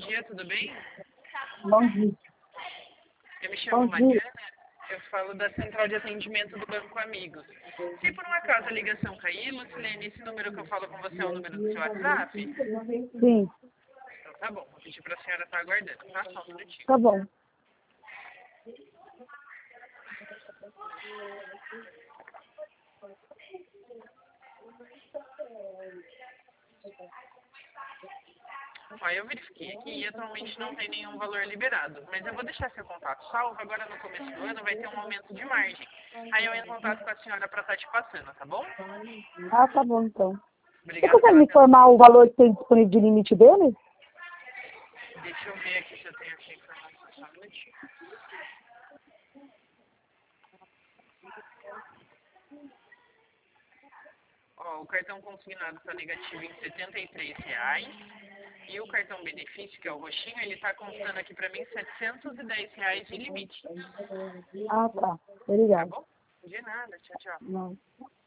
dia, tudo bem? Bom dia. Eu me chamo Bom dia. Mariana, eu falo da central de atendimento do Banco Amigos. Se por um acaso a ligação cair, Lucilene, esse número que eu falo com você é o número do seu WhatsApp? Sim, Então tá bom, vou pedir pra senhora estar aguardando, tá? Só um minutinho. tá bom. Ó, eu verifiquei aqui e atualmente não tem nenhum valor liberado, mas eu vou deixar seu contato salvo. Agora no começo do ano vai ter um aumento de margem. Aí eu entro em contato com a senhora para estar te passando, tá bom? Ah, tá bom então. Você Obrigado consegue pela me atenção. informar o valor que tem disponível de limite dele? Deixa eu ver aqui se eu tenho aqui a informação, só um minutinho. Ó, o cartão consignado está negativo em R$ 73. E o cartão benefício, que é o roxinho, ele está constando aqui para mim R$ 710 de limite. Ah, tá. Tá Obrigado. bom? De nada, tchau, tchau. Não.